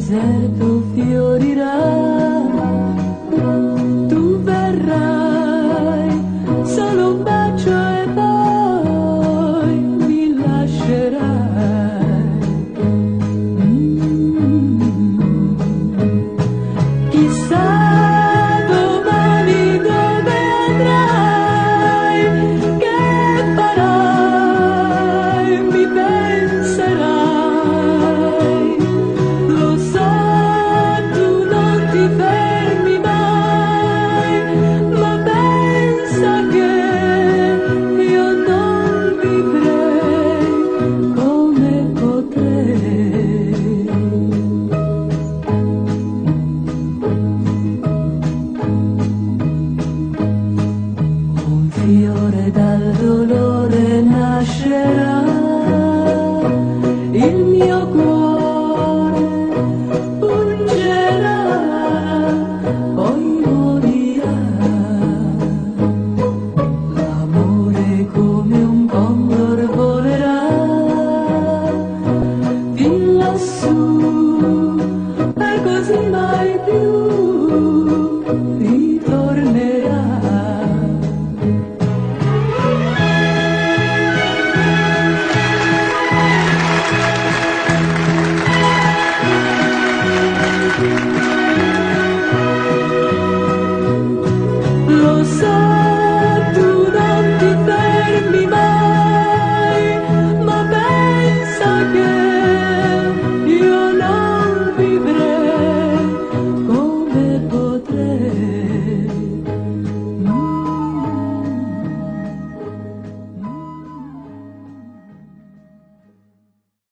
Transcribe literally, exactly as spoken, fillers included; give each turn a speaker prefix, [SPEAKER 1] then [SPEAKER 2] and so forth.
[SPEAKER 1] deserto fiorirà, tu verrai, solo un bacio e poi mi lascerai. Mm. Chissà domani dove andrai, che farai, mi penserai. Lo so, tu non ti fermi mai, ma pensa che io non vivrei come potrei. Un fiore dal dolore nascerà, il mio cuore pungerà, poi morirà. L'amore come un condor volerà fin lassù.